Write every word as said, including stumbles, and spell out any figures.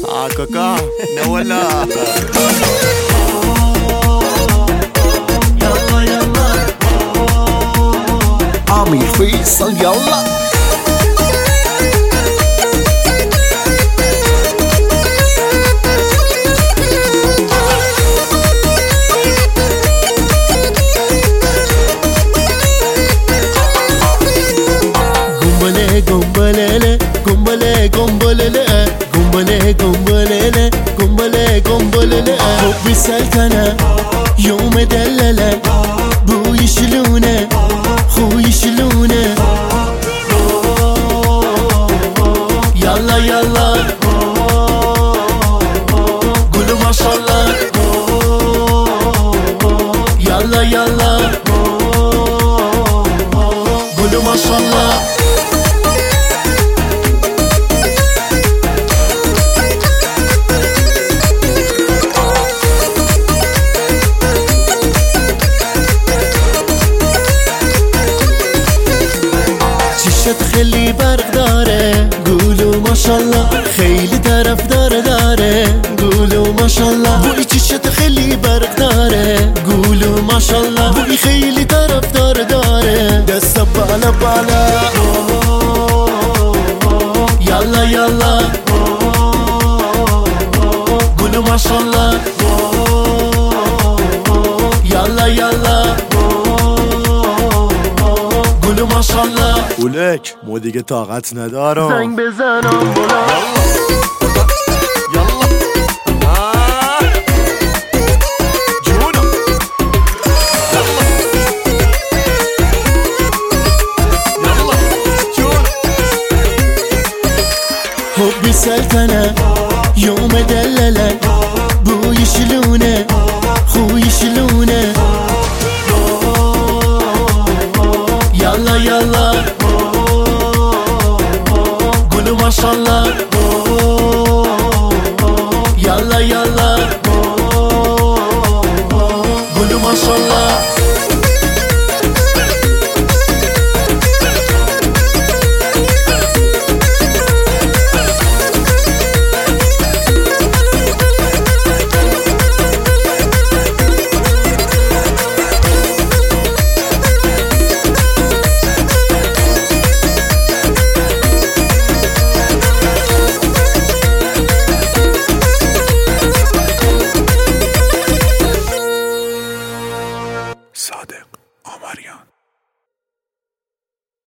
اه كاكا نولا يلا يلا عمي فيصل يلا قنبلة قنبلة قنبلة قنبلة قنبلة قنبلة قنبلة حبي سلطنة يوم دللة بوي شلونه خوي شلونه يلا يلا قولوا ما شاء الله يلا يلا قولوا ما شاء الله تخلي برق داره قولوا ما شاء الله خیلی طرف داره داره قولوا ما شاء الله بوی چیشه تخلي برق داره قولوا ما شاء الله بوی خیلی طرف داره داره دست بالا بالا يلا يلا قولوا ما شاء الله يلا يلا قولوا ما شاء الله اولک ما دیگه طاقت ندارم زنگ بزنم بالا يلا آه جونا يلا يلا جونا حبي سلطنة يوم دللة بوي شلونه خوي شلونه يلا يلا قولوا ما شاء الله